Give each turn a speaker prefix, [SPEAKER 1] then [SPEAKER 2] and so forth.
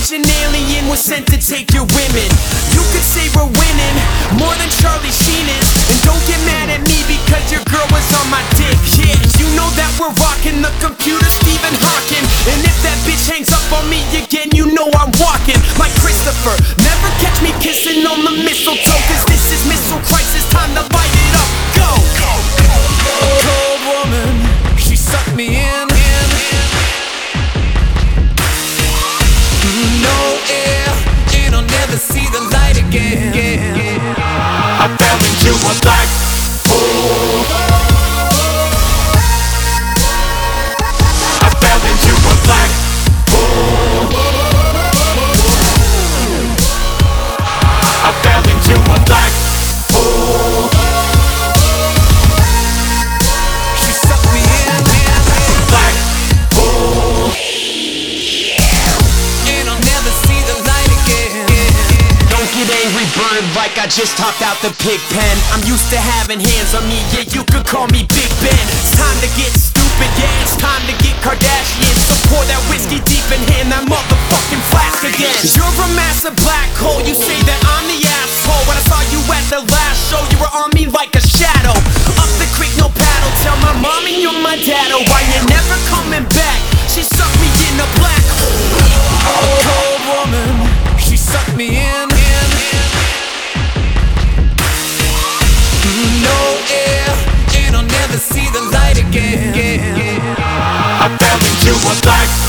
[SPEAKER 1] Russian alien was sent to take your women. You could say we're winning more than Charlie Sheen is. And don't get mad at me because your girl was on my dick. Yeah, you know that we're rocking the computer Stephen Hawking. And if that bitch hangs up on me again, you know I'm walking like Christopher. Never catch me kissing on the mistletoe, cause this is missile crisis, time to light it up. Go! A cold woman, she sucked me in. No air, and I'll never see the light again.
[SPEAKER 2] I fell into a black hole. I fell into a black hole. I fell into a black hole.
[SPEAKER 1] She sucked me in.
[SPEAKER 2] Black hole.
[SPEAKER 1] And I'll never see the light again. Don't get angry, bird, like I just hopped out the pig pen. I'm used to having hands on me, yeah, you could call me Big Ben. It's time to get stupid, yeah, it's time to get Kardashian. So pour that whiskey deep and hand that motherfucking flask again. You're a massive black hole, you say that I'm the asshole. When I saw you at the last show, you were on me like a shadow. Up the creek, no paddle, tell my mommy you're my dad. Oh, why you never coming back? She sucked me in a black hole. A cold woman, she sucked me in. No air, and I'll never see the light again.
[SPEAKER 2] I fell into a black